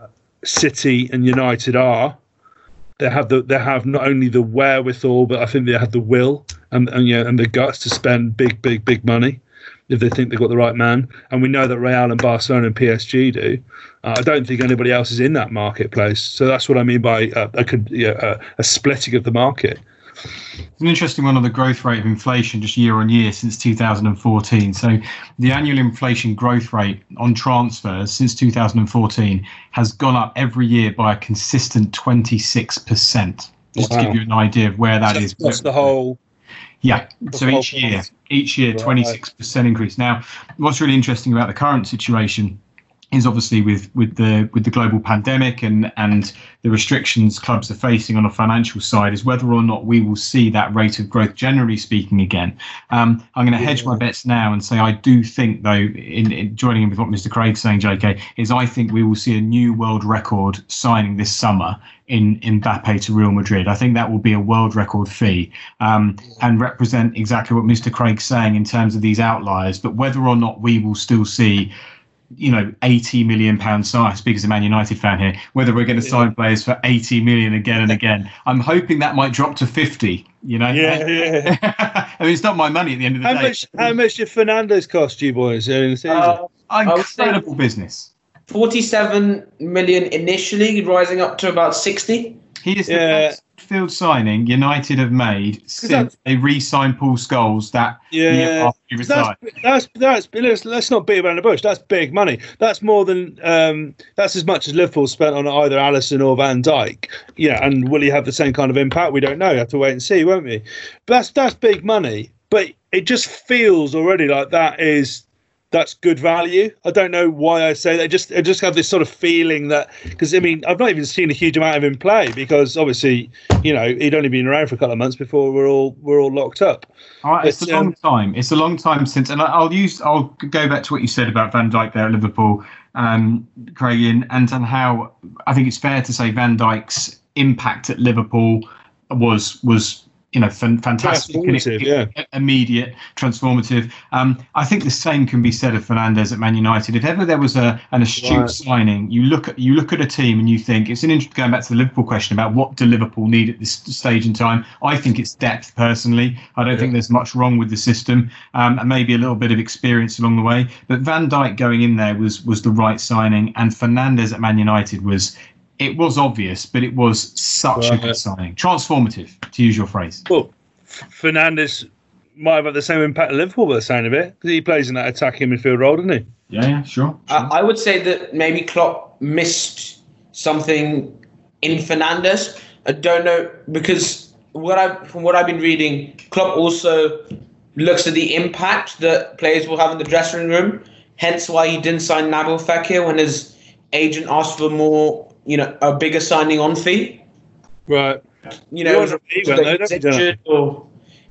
City and United are. They have the they have not only the wherewithal, but I think they have the will and and, you know, and the guts to spend big, big, big money if they think they've got the right man. And we know that Real and Barcelona and P S G do. Uh, I don't think anybody else is in that marketplace. So that's what I mean by uh, a, you know, a, a splitting of the market. It's an interesting one on the growth rate of inflation just year on year since two thousand fourteen. So the annual inflation growth rate on transfers since two thousand fourteen has gone up every year by a consistent twenty-six percent. Just wow. to give you an idea of where that so is. That's the whole. Yeah. So each year, each year, twenty-six percent increase. Now, what's really interesting about the current situation is obviously with, with the with the global pandemic and, and the restrictions clubs are facing on a financial side is whether or not we will see that rate of growth, generally speaking, again. Um, I'm going to hedge my bets now and say I do think, though, in, in joining in with what Mister Craig's saying, J K, is I think we will see a new world record signing this summer in, in Mbappe to Real Madrid. I think that will be a world record fee um, and represent exactly what Mister Craig's saying in terms of these outliers. But whether or not we will still see, you know, eighty million pounds. So I speak as a Man United fan here, whether we're going to sign players for eighty million again and again. I'm hoping that might drop to fifty, you know. Yeah, yeah. I mean, it's not my money at the end of the how day. Much, how much did Fernandes cost you boys in the season? Uh, incredible business. forty-seven million initially, rising up to about sixty. He is the Yeah. best field signing United have made since they re-signed Paul Scholes that Yeah. year after he retired. That's, that's that's let's, let's not beat around the bush. That's big money. That's more than um, that's as much as Liverpool spent on either Alisson or Van Dijk. Yeah, and will he have the same kind of impact? We don't know. We have to wait and see, won't we? But that's that's big money. But it just feels already like that is. That's good value. I don't know why I say that. I just, I just have this sort of feeling that, because I mean, I've not even seen a huge amount of him play because obviously, you know, he'd only been around for a couple of months before we're all we're all locked up. All right, it's But, a long um, time. It's a long time since, and I- I'll use, I'll go back to what you said about Van Dijk there at Liverpool, um, Craig, and and how I think it's fair to say Van Dijk's impact at Liverpool was was. You know, fan, fantastic, Transformative, yeah. immediate, transformative. Um, I think the same can be said of Fernandes at Man United. If ever there was a an astute Right. signing, you look at you look at a team and you think it's an interesting. Going back to the Liverpool question about what do Liverpool need at this stage in time, I think it's depth. Personally, I don't Yeah. think there's much wrong with the system, um, and maybe a little bit of experience along the way. But Van Dijk going in there was was the right signing, and Fernandes at Man United was. It was obvious, but it was such Right. a good signing. Transformative, to use your phrase. Well, Fernandes might have had the same impact at Liverpool by the sound of it, because he plays in that attacking midfield role, doesn't he? Yeah, yeah, sure. sure. I, I would say that maybe Klopp missed something in Fernandes. I don't know, because what I from what I've been reading, Klopp also looks at the impact that players will have in the dressing room. Hence why he didn't sign Nabil Fekir when his agent asked for more, you know, a bigger signing on fee. Right. You know, it was, He went there, it was didn't he? injured or,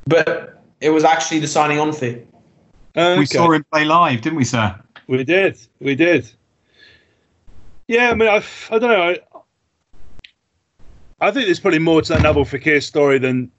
but it was actually the signing on fee. Okay. We saw him play live, didn't we, sir? We did. We did. Yeah, I mean, I, I don't know. I, I think there's probably more to that Nabil Fekir story than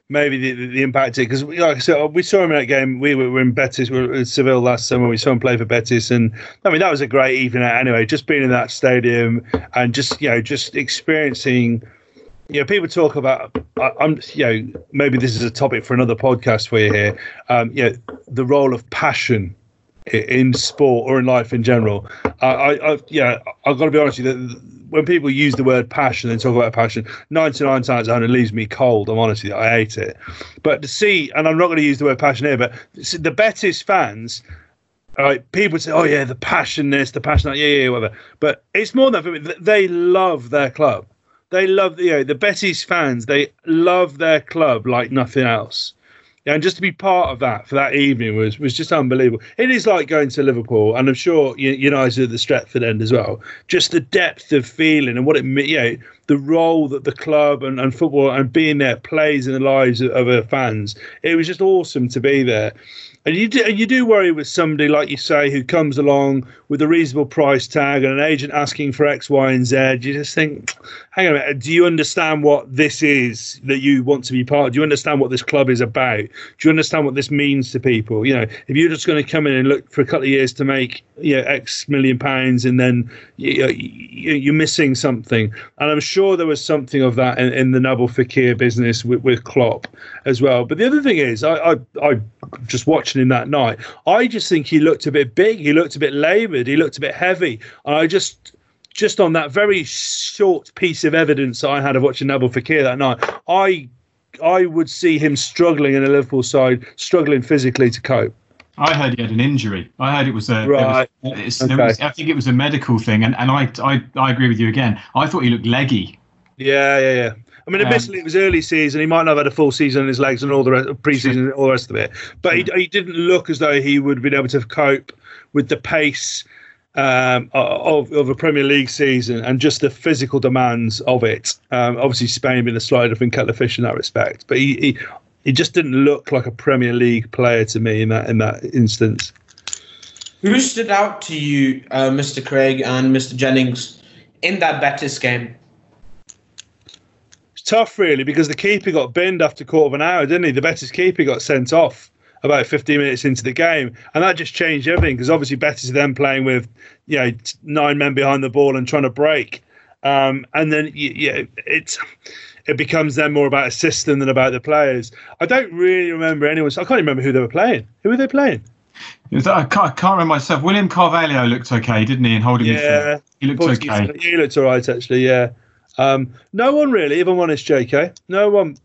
maybe the, the, the impact it, because like I said, we saw him in that game. We were, were in Betis, we were in Seville last summer. We saw him play for Betis, and I mean that was a great evening out anyway. Just being in that stadium and just you know just experiencing. You know, people talk about. I, I'm, you know, maybe this is a topic for another podcast for you here. Um, you know, the role of passion in sport or in life in general. I, I, I yeah, I've got to be honest with you. When people use the word passion and talk about passion, ninety-nine times out of one, it leaves me cold. I'm honest with you, I hate it. But to see, and I'm not going to use the word passion here, but the Betis fans. All right, people say, "Oh yeah, the passion this, the passion that, yeah, yeah, whatever." But it's more than that. They love their club. They love, you know, the Betis fans. They love their club like nothing else. Yeah, and just to be part of that for that evening was was just unbelievable. It is like going to Liverpool, and I'm sure you, you guys are at the Stretford end as well. Just the depth of feeling and what it, you know, the role that the club and, and football and being there plays in the lives of, of our fans. It was just awesome to be there. And you do, you do worry with somebody, like you say, who comes along with a reasonable price tag and an agent asking for X, Y, and Z. You just think, hang on a minute, do you understand what this is that you want to be part of? Do you understand what this club is about? Do you understand what this means to people? You know, if you're just going to come in and look for a couple of years to make, you know, X million pounds and then you, you, you're missing something. And I'm sure there was something of that in, in the Nabil Fekir business with, with Klopp as well. But the other thing is, I, I, I just watched him that night. I just think he looked a bit big. He looked a bit laboured. He looked a bit heavy. And I just, just on that very short piece of evidence I had of watching Nabil Fekir that night, I, I would see him struggling in the Liverpool side, struggling physically to cope. I heard he had an injury. I heard it was a. Right. It was, okay. it was, I think it was a medical thing, and, and I, I I agree with you again. I thought he looked leggy. Yeah, yeah, yeah. I mean, admittedly, um, it was early season. He might not have had a full season on his legs and all the rest, pre-season and all the rest of it. But he, he didn't look as though he would have been able to cope with the pace um, of, of a Premier League season and just the physical demands of it. Um, obviously, Spain being a slightly different kettle of fish in that respect. But he, he he just didn't look like a Premier League player to me in that in that instance. Who stood out to you, uh, Mister Craig and Mister Jennings, in that Betis game? Tough, really, because the keeper got binned after a quarter of an hour, didn't he? The Betis keeper got sent off about fifteen minutes into the game, and that just changed everything, because obviously Betis are then playing with, you know, nine men behind the ball and trying to break, um, and then yeah, it's it becomes then more about a system than about the players. I don't really remember anyone. I can't even remember who they were playing. Who were they playing? I can't, I can't remember myself. William Carvalho looked okay, didn't he? In holding yeah, midfield, he looked okay. He looked all right, actually. Yeah. Um, no one really, if I'm honest, J K. No one.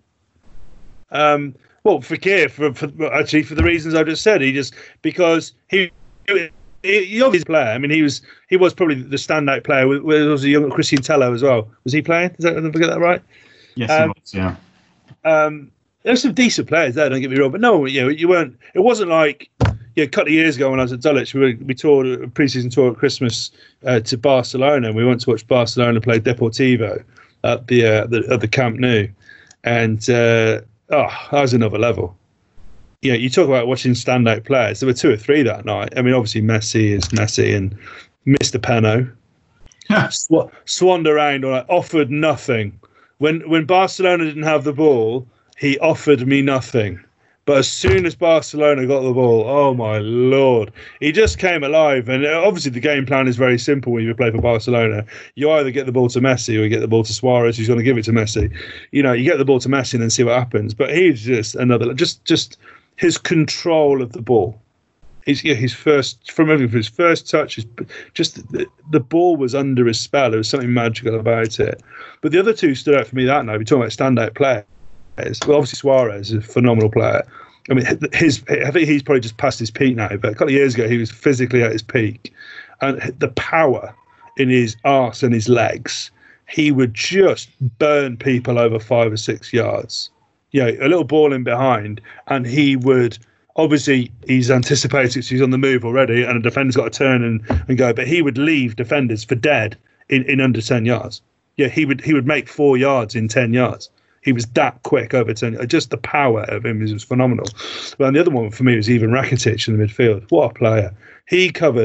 Um, well, Fekir, for, for actually for the reasons I just said, he just because he he, he obviously player. I mean, he was he was probably the standout player. There was a young Christian Tello as well. Was he playing? Is that, did I get that right? Yes, um, he was. Yeah. Um, there's some decent players there. Don't get me wrong, but no, you know, you weren't. It wasn't like. Yeah, a couple of years ago when I was at Dulwich, we, we toured a pre-season tour at Christmas uh, to Barcelona, and we went to watch Barcelona play Deportivo at the uh, the, at the Camp Nou, and uh, oh, that was another level. Yeah, you talk about watching standout players. There were two or three that night. I mean, obviously Messi is Messi, and Mister Peno sw- swanned around or like, offered nothing. When when Barcelona didn't have the ball, he offered me nothing. But as soon as Barcelona got the ball, oh my Lord, he just came alive. And obviously the game plan is very simple when you play for Barcelona. You either get the ball to Messi or you get the ball to Suarez, who's going to give it to Messi. You know, you get the ball to Messi and then see what happens. But he's just another, just just his control of the ball. His, his first, from everything, his first touch, his, just the, the ball was under his spell. There was something magical about it. But the other two stood out for me that night. We're talking about standout players. Well, obviously Suarez is a phenomenal player. I mean, his I think he's probably just past his peak now. But a couple of years ago, he was physically at his peak, and the power in his arse and his legs, he would just burn people over five or six yards. You know, a little ball in behind, and he would. Obviously, he's anticipated, so he's on the move already, and a defender's got to turn and, and go. But he would leave defenders for dead in, in under ten yards. Yeah, he would he would make four yards in ten yards. He was that quick over ten. Just the power of him was phenomenal. Well, and the other one for me was even Rakitic in the midfield. What a player! He covered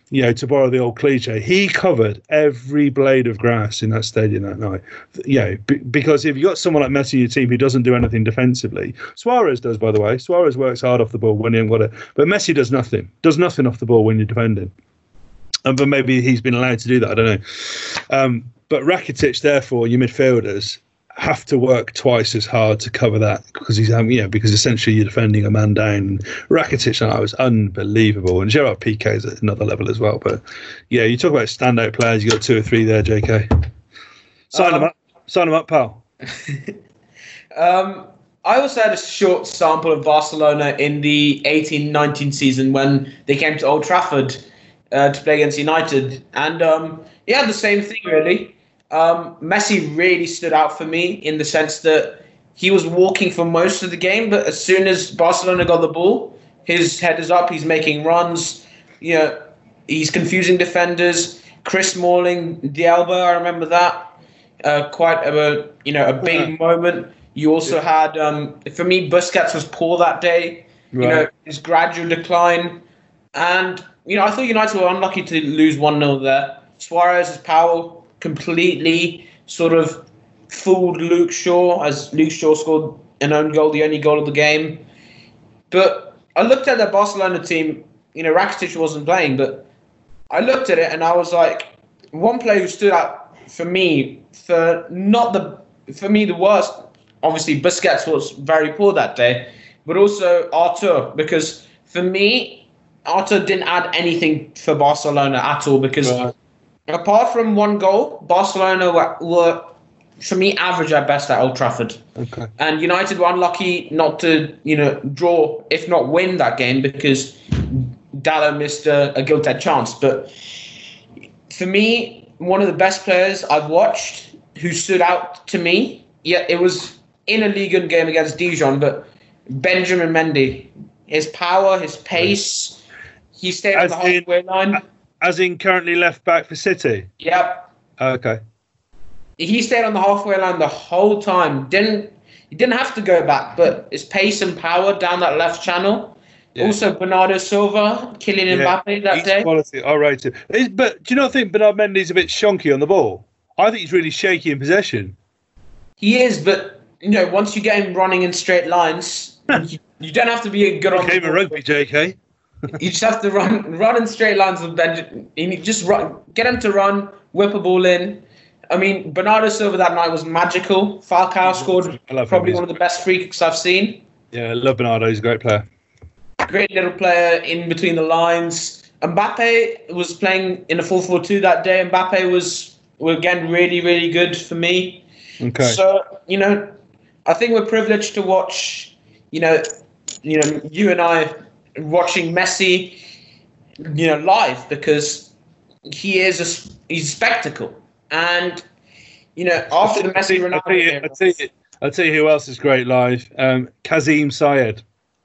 you know, to borrow the old cliche, he covered every blade of grass in that stadium that night. You know, b- because if you've got someone like Messi in your team who doesn't do anything defensively, Suarez does, by the way. Suarez works hard off the ball when he ain't got it. But Messi does nothing. Does nothing off the ball when you're defending. Um, but maybe he's been allowed to do that. I don't know. Um, but Rakitic, therefore, your midfielders have to work twice as hard to cover that because he's, um, you know, because essentially you're defending a man down. Rakitic and I was unbelievable, and Gerard Piqué is at another level as well. But yeah, you talk about standout players. You got two or three there, J K. Sign um, them up, sign them up, pal. um, I also had a short sample of Barcelona in the eighteen nineteen season when they came to Old Trafford uh, to play against United, and um, yeah, the same thing really. Um, Messi really stood out for me in the sense that he was walking for most of the game, but as soon as Barcelona got the ball, his head is up, he's making runs, you know, he's confusing defenders. Chris Smalling, D'Alba, I remember that, uh, quite a, you know, a big yeah. moment. You also yeah. had, um, for me, Busquets was poor that day, right. you know, his gradual decline. And, you know, I thought United were unlucky to lose one nil there. Suarez's power completely sort of fooled Luke Shaw, as Luke Shaw scored an own goal, the only goal of the game. But I looked at the Barcelona team, you know, Rakitic wasn't playing, but I looked at it and I was like, one player who stood out for me, for not the, for me the worst, obviously Busquets was very poor that day, but also Artur, because for me, Artur didn't add anything for Barcelona at all, because right. apart from one goal, Barcelona were, were, for me, average at best at Old Trafford. Okay. And United were unlucky not to, you know, draw, if not win that game, because Dalot missed a, a gilt-edged chance. But for me, one of the best players I've watched who stood out to me, yeah, it was in a Ligue one game against Dijon, but Benjamin Mendy. His power, his pace, he stayed on the halfway line. As in currently left back for City? Yep. Oh, okay. He stayed on the halfway line the whole time. Didn't He didn't have to go back, but his pace and power down that left channel. Yeah. Also, Bernardo Silva, Kylian yeah. Mbappe that he's day. Quality. I rate it. Is, but do you not think Bernard Mendy's a bit shonky on the ball? I think he's really shaky in possession. He is, but you know, once you get him running in straight lines, you, you don't have to be a good on the ball. Game of rugby, J K. You just have to run, run in straight lines with Benjamin. You just run, get him to run, whip a ball in. I mean, Bernardo Silva that night was magical. Falcao scored probably one of the best free kicks I've seen. Yeah, I love Bernardo. He's a great player. Great little player in between the lines. Mbappe was playing in a four four two that day. Mbappe was, again, really, really good for me. Okay. So, you know, I think we're privileged to watch, you know, you know, you and I watching Messi, you know, live, because he is a, he's a spectacle. And, you know, after the Messi Ronaldo I'll tell you, I'll tell you, I'll tell you who else is great live. Um, Kazim Syed.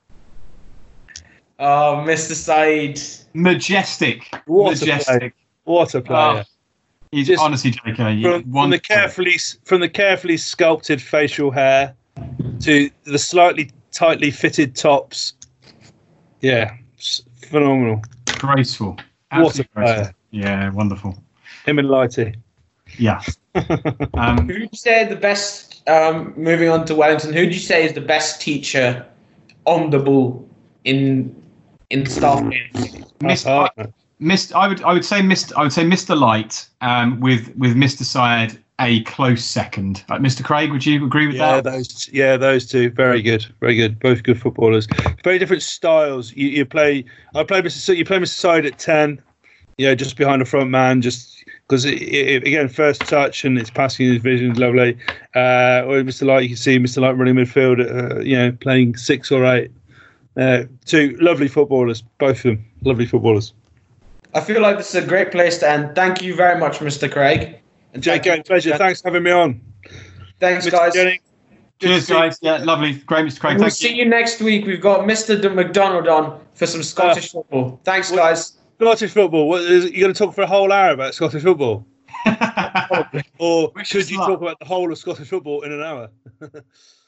Oh, Mister Said. Majestic. What Majestic. A what a player. Oh, he's Just honestly, J K. From, from the carefully from the carefully sculpted facial hair to the slightly tightly fitted tops. Yeah, phenomenal. Graceful. What a player. Graceful. Yeah, wonderful. Him and Lighty. Yeah. um, who would you say the best, um, moving on to Wellington, who would you say is the best teacher on the ball in in staff games? Mister I, Mister I would I would say Mister I would say Mister Light, um, with with Mister Syed a close second. Like Mister Craig, would you agree with yeah, that? Those, yeah, those two, very good, very good. Both good footballers. Very different styles. You, you play. I play Mister You play Mister Syed at ten. You know, just behind the front man, just because it, it, again, first touch and it's passing his vision is lovely. Uh, or Mister Light, you can see Mister Light running midfield. Uh, you know, playing six or eight. Uh, two lovely footballers, both of them, lovely footballers. I feel like this is a great place to end. Thank you very much, Mister Craig. And J K, pleasure. Thanks for having me on. Thanks, Mister guys. Jennings. Cheers, guys. Yeah, lovely. Great, Mister Craig. We'll Thank see you. you next week. We've got Mister McDonald on for some Scottish uh, football. Thanks, what, guys. Scottish football. What, is, you going to talk for a whole hour about Scottish football? Or should you talk about the whole of Scottish football in an hour?